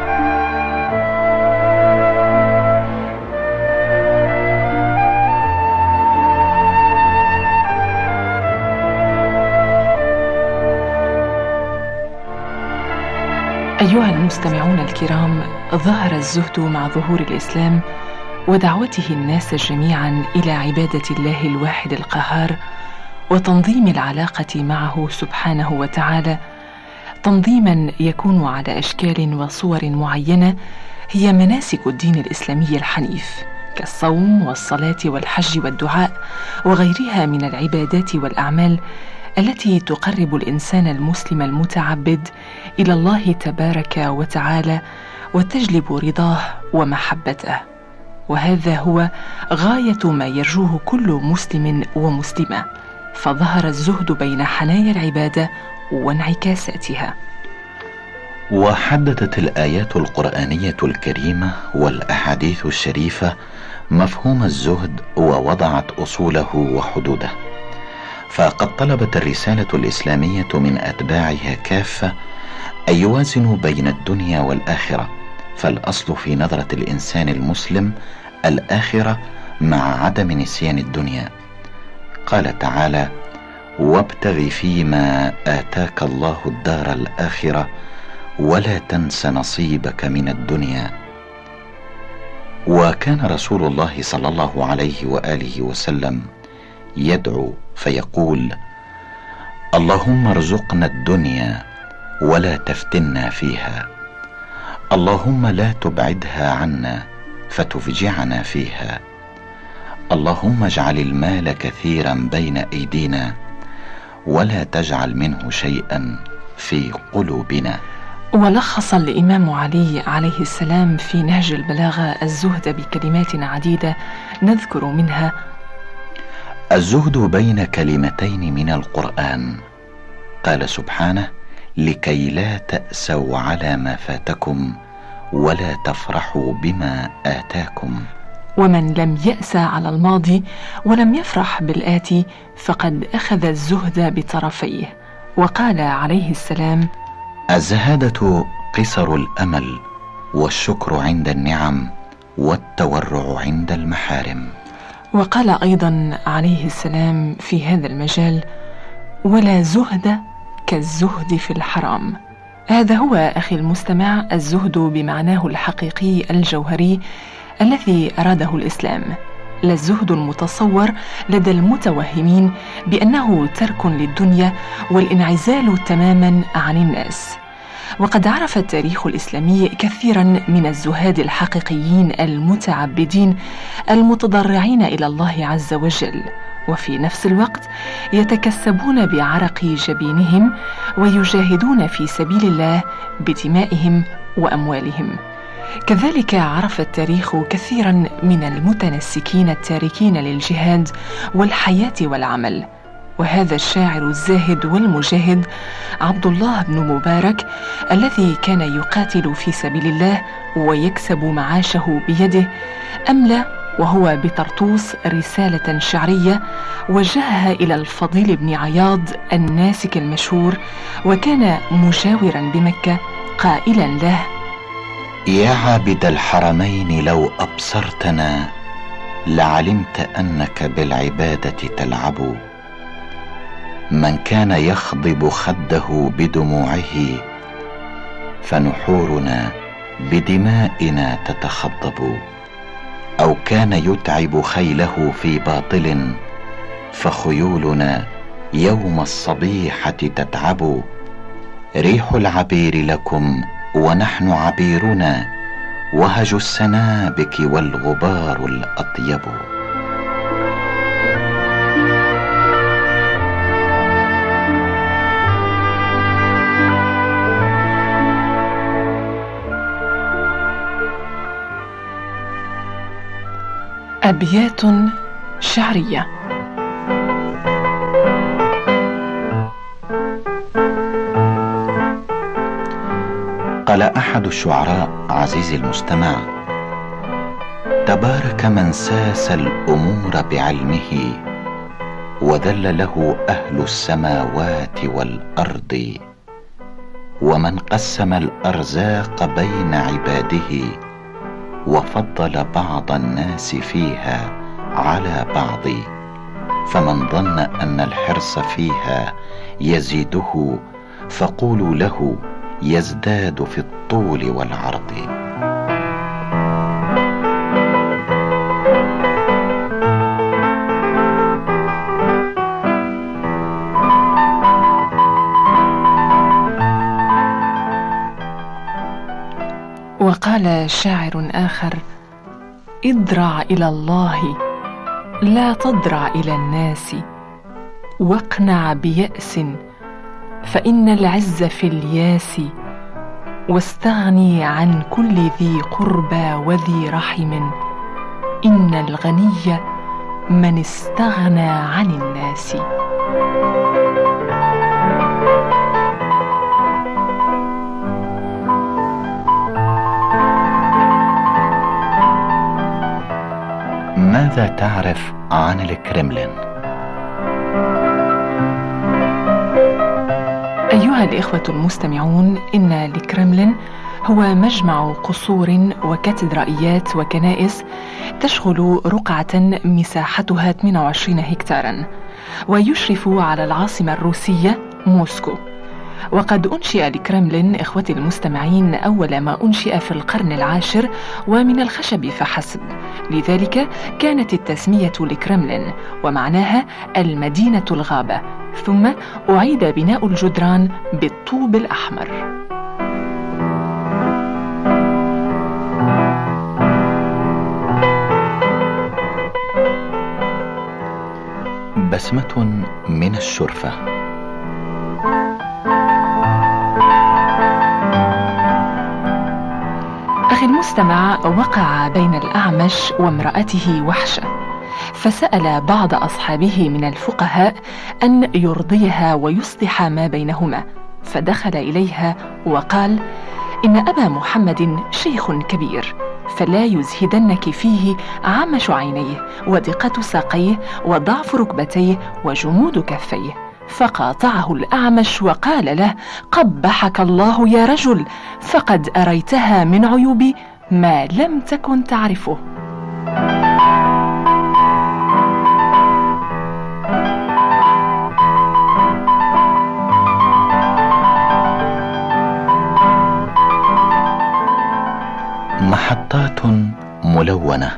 أيها المستمعون الكرام، ظهر الزهد مع ظهور الإسلام ودعوته الناس جميعا إلى عبادة الله الواحد القهار وتنظيم العلاقة معه سبحانه وتعالى، تنظيما يكون على أشكال وصور معينة هي مناسك الدين الإسلامي الحنيف، كالصوم والصلاة والحج والدعاء وغيرها من العبادات والأعمال التي تقرب الإنسان المسلم المتعبد إلى الله تبارك وتعالى وتجلب رضاه ومحبته. وهذا هو غاية ما يرجوه كل مسلم ومسلمة، فظهر الزهد بين حنايا العبادة وانعكاساتها. وحددت الآيات القرآنية الكريمة والأحاديث الشريفة مفهوم الزهد ووضعت أصوله وحدوده. فقد طلبت الرسالة الإسلامية من أتباعها كافة أن يوازنوا بين الدنيا والآخرة، فالأصل في نظرة الإنسان المسلم الآخرة مع عدم نسيان الدنيا. قال تعالى: وابتغ فيما آتاك الله الدار الآخرة ولا تنس نصيبك من الدنيا. وكان رسول الله صلى الله عليه وآله وسلم يدعو فيقول: اللهم ارزقنا الدنيا ولا تفتنا فيها، اللهم لا تبعدها عنا فتفجعنا فيها، اللهم اجعل المال كثيرا بين أيدينا ولا تجعل منه شيئا في قلوبنا. ولخص الإمام علي عليه السلام في نهج البلاغة الزهد بكلمات عديدة نذكر منها: الزهد بين كلمتين من القرآن، قال سبحانه: لكي لا تأسوا على ما فاتكم ولا تفرحوا بما آتاكم. ومن لم يأس على الماضي ولم يفرح بالآتي فقد أخذ الزهد بطرفيه. وقال عليه السلام: الزهادة قصر الأمل، والشكر عند النعم، والتورع عند المحارم. وقال أيضا عليه السلام في هذا المجال: ولا زهد كالزهد في الحرام. هذا هو أخي المستمع الزهد بمعناه الحقيقي الجوهري الذي أراده الإسلام، لا الزهد المتصور لدى المتوهمين بأنه ترك للدنيا والانعزال تماما عن الناس. وقد عرف التاريخ الإسلامي كثيرا من الزهاد الحقيقيين المتعبدين المتضرعين إلى الله عز وجل، وفي نفس الوقت يتكسبون بعرق جبينهم ويجاهدون في سبيل الله بدمائهم وأموالهم. كذلك عرف التاريخ كثيرا من المتنسكين التاركين للجهاد والحياة والعمل. وهذا الشاعر الزاهد والمجاهد عبد الله بن مبارك الذي كان يقاتل في سبيل الله ويكسب معاشه بيده، أملى وهو بطرطوس رسالة شعرية وجهها إلى الفضيل بن عياض الناسك المشهور، وكان مجاورا بمكة، قائلا له: يا عابد الحرمين لو أبصرتنا لعلمت أنك بالعبادة تلعب. من كان يخضب خده بدموعه فنحورنا بدمائنا تتخضب، أو كان يتعب خيله في باطل فخيولنا يوم الصبيحة تتعب. ريح العبير لكم ونحن عبيرنا، وهج السنابك والغبار الأطيب. أبيات شعرية. قال أحد الشعراء عزيزي المستمع: تبارك من ساس الأمور بعلمه وذل له أهل السماوات والأرض، ومن قسم الأرزاق بين عباده وفضل بعض الناس فيها على بعض، فمن ظن أن الحرص فيها يزيده فقولوا له يزداد في الطول والعرض. وقال شاعر آخر: اضرع إلى الله لا تضرع إلى الناس، واقنع بيأس فإن العز في الياس، واستغني عن كل ذي قربى وذي رحم، إن الغني من استغنى عن الناس. ماذا تعرف عن الكرملين؟ أيها الإخوة المستمعون، إن الكرملين هو مجمع قصور وكاتدرائيات وكنائس تشغل رقعة مساحتها 28 هكتارا، ويشرف على العاصمة الروسية موسكو. وقد أنشئ الكرملين إخوتي المستمعين أول ما أنشئ في القرن العاشر ومن الخشب فحسب، لذلك كانت التسمية الكرملين ومعناها المدينة الغابة، ثم أعيد بناء الجدران بالطوب الأحمر. بسمة من الشرفة. أخي المستمع، وقع بين الأعمش وامرأته وحشة، فسأل بعض أصحابه من الفقهاء أن يرضيها ويصلح ما بينهما، فدخل إليها وقال: إن أبا محمد شيخ كبير، فلا يزهدنك فيه عمش عينيه ودقة ساقيه وضعف ركبتيه وجمود كفيه. فقاطعه الأعمش وقال له: قبحك الله يا رجل، فقد أريتها من عيوبي ما لم تكن تعرفه. محطات ملونة.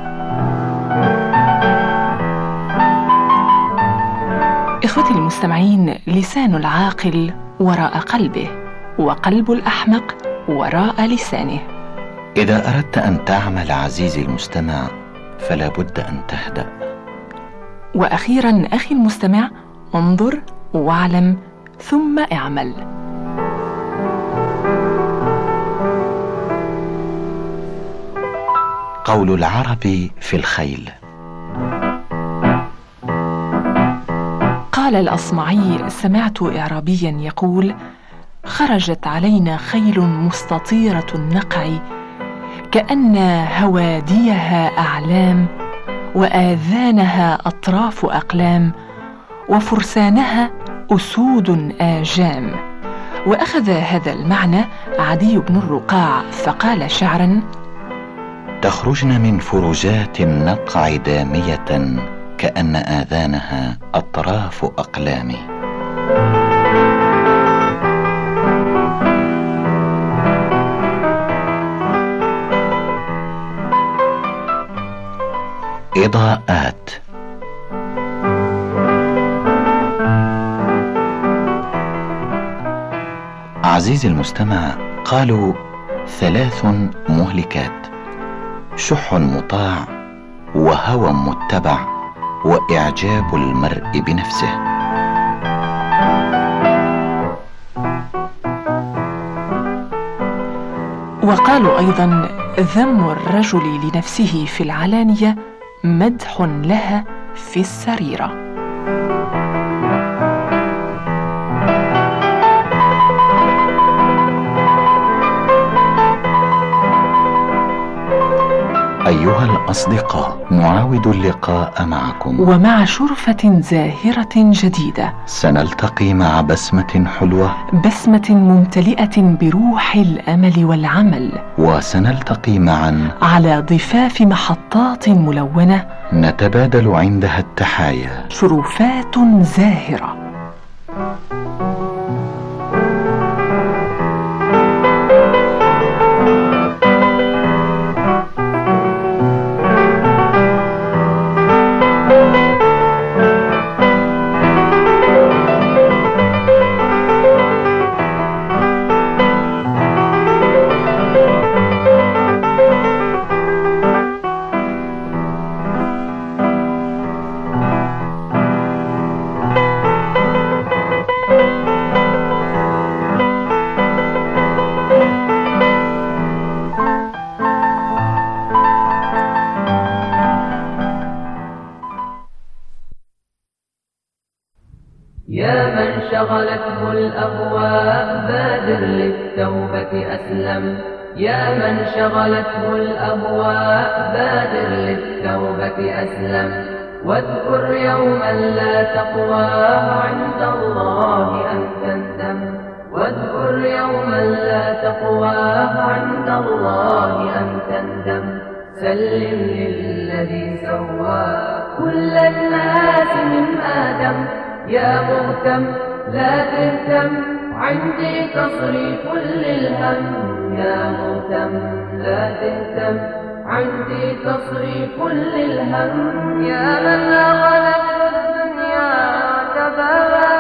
إخوتي المستمعين، لسان العاقل وراء قلبه، وقلب الأحمق وراء لسانه. إذا أردت أن تعمل عزيزي المستمع فلا بد أن تهدأ. وأخيرا أخي المستمع، انظر واعلم ثم اعمل. قول العرب في الخيل. قال الأصمعي: سمعت إعرابيا يقول: خرجت علينا خيل مستطيرة النقع، كأن هواديها أعلام، وآذانها أطراف أقلام، وفرسانها أسود آجام. وأخذ هذا المعنى عدي بن الرقاع فقال شعرا: تخرجن من فروجات النقع دامية، كأن آذانها أطراف أقلام. إضاءات. عزيزي المستمع، قالوا 3 مهلكات: شح مطاع، وهوى متبع، وإعجاب المرء بنفسه. وقالوا أيضا: ذم الرجل لنفسه في العلانية مدح لها في السريرة. أيها الأصدقاء، نعاود اللقاء معكم ومع شرفة زاهرة جديدة. سنلتقي مع بسمة حلوة، بسمة ممتلئة بروح الأمل والعمل، وسنلتقي معا على ضفاف محطات ملونة نتبادل عندها التحايا. شرفات زاهرة. يا من شغلته الأهواء بادر للتوبة أسلم، يا من شغلته الأهواء بادر للتوبة أسلم، واذكر يوما لا تقوى عند الله أن تندم، واذكر يوما لا تقوى عند الله أن تندم. سلم للذي سوى كل الناس من آدم، يا مهتم لا تهتم عندي تصريف للهم، يا مهتم لا تهتم عندي تصريف للهم. يا من أغلته الدنيا اعتبرها